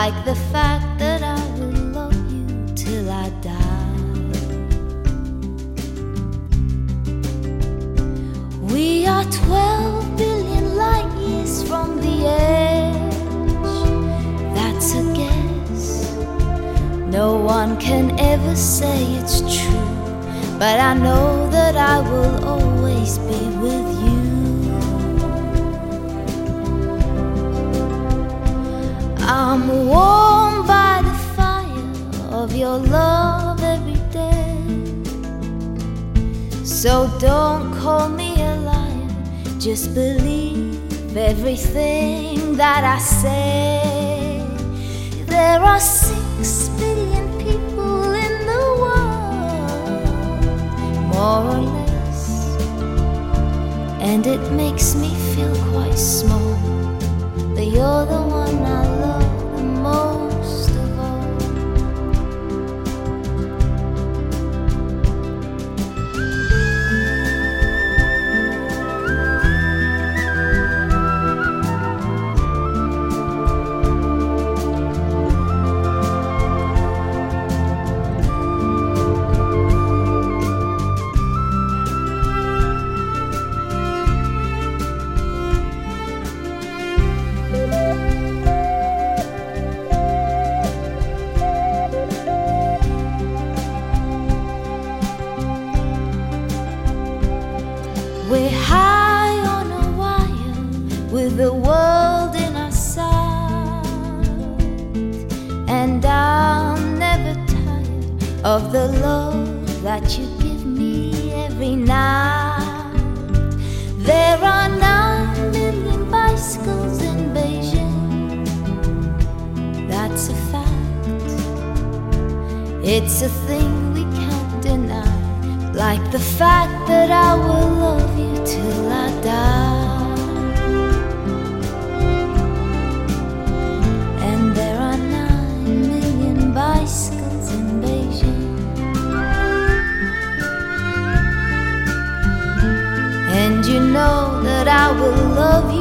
like the fact that I will love you till I die. We are 12 billion light years from the edge. That's a guess. No one can ever say it's true, but I know that I will always be with you. I'm warmed by the fire of your love every day. So don't call me a liar, just believe everything that I say. There are 6 billion people in the world, more or less, and it makes me feel quite small, but you're the one I love the most of all. We're high on a wire with the world in our sight, and I'm never tired of the love that you give me every night. There are 9 million bicycles in Beijing, that's a fact. It's a thing we can't deny, like the fact that I will love you till I die. And there are 9 million bicycles in Beijing, and you know that I will love